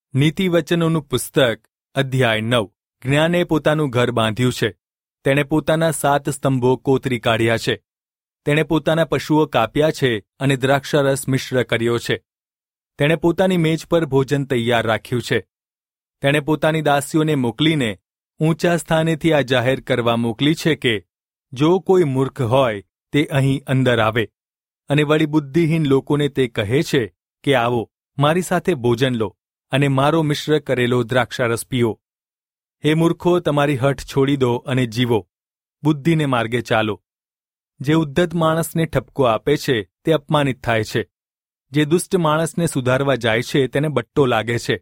નીતિવચનોનું પુસ્તક અધ્યાય 9। જ્ઞાને પોતાનું ઘર બાંધ્યું છે, તેણે પોતાના 7 સ્તંભો કોતરી કાઢ્યા છે, તેણે પોતાના પશુઓ કાપ્યા છે અને દ્રાક્ષારસ મિશ્ર કર્યો છે, તેણે પોતાની મેજ પર ભોજન તૈયાર રાખ્યું છે, તેણે પોતાની દાસીઓને મોકલીને ઊંચા સ્થાનેથી આ જાહેર કરવા મોકલી છે કે જો કોઈ મૂર્ખ હોય તે અહીં અંદર આવે, અને વળી બુદ્ધિહીન લોકોને તે કહે છે કે આવો, મારી સાથે ભોજન લો અને મારો મિશ્ર કરેલો દ્રાક્ષારસ પીઓ। હે મૂર્ખો, તમારી હઠ છોડી દો અને જીવો, બુદ્ધિને માર્ગે ચાલો। જે ઉદ્ધત માણસને ઠપકો આપે છે તે અપમાનિત થાય છે, જે દુષ્ટ માણસને સુધારવા જાય છે તેને બટ્ટો લાગે છે।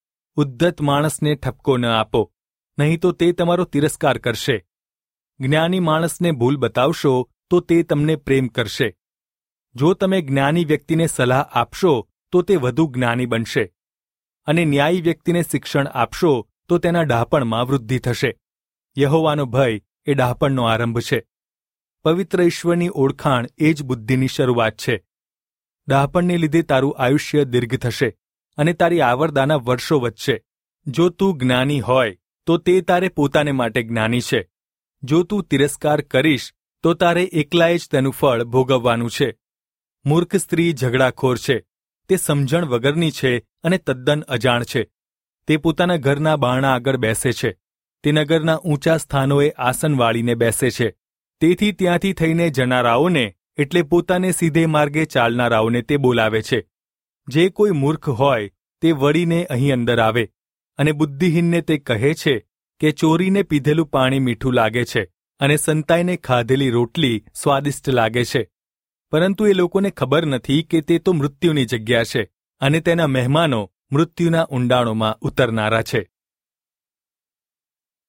ઉદ્ધત માણસને ઠપકો ન આપો, નહીં તો તે તમારો તિરસ્કાર કરશે। જ્ઞાની માણસને ભૂલ બતાવશો તો તે તમને પ્રેમ કરશે। જો તમે જ્ઞાની વ્યક્તિને સલાહ આપશો તો તે વધુ જ્ઞાની બનશે, અને ન્યાયી વ્યક્તિને શિક્ષણ આપશો તો તેના ડહાપણમાં વૃદ્ધિ થશે। યહોવાનો ભય એ ડહાપણનો આરંભ છે, પવિત્ર ઈશ્વરની ઓળખાણ એ જ બુદ્ધિની શરૂઆત છે। ડહાપણને લીધે તારું આયુષ્ય દીર્ઘ થશે અને તારી આવરદાના વર્ષો વધશે। જો તું જ્ઞાની હોય તો તે તારે પોતાને માટે જ્ઞાની છે, જો તું તિરસ્કાર કરીશ તો તારે એકલાએ જ તેનું ફળ ભોગવવાનું છે। મૂર્ખ સ્ત્રી ઝઘડાખોર છે, તે સમજણ વગરની છે અને તદ્દન અજાણ છે। તે પોતાના ઘરના બારણા આગળ બેસે છે, તે નગરના ઊંચા સ્થાનોએ આસન વાળીને બેસે છે, તેથી ત્યાંથી થઈને જનારાઓને એટલે પોતાને સીધે માર્ગે ચાલનારાઓને તે બોલાવે છે। જે કોઈ મૂર્ખ હોય તે વળીને અહીં અંદર આવે, અને બુદ્ધિહીનને તે કહે છે કે ચોરીને પીધેલું પાણી મીઠું લાગે છે અને સંતાઈને ખાધેલી રોટલી સ્વાદિષ્ટ લાગે છે, પરંતુ એ લોકોને ખબર નથી કે તે તો મૃત્યુની જગ્યા છે અને તેના મહેમાનો મૃત્યુના ઊંડાણોમાં ઉતરનારા છે।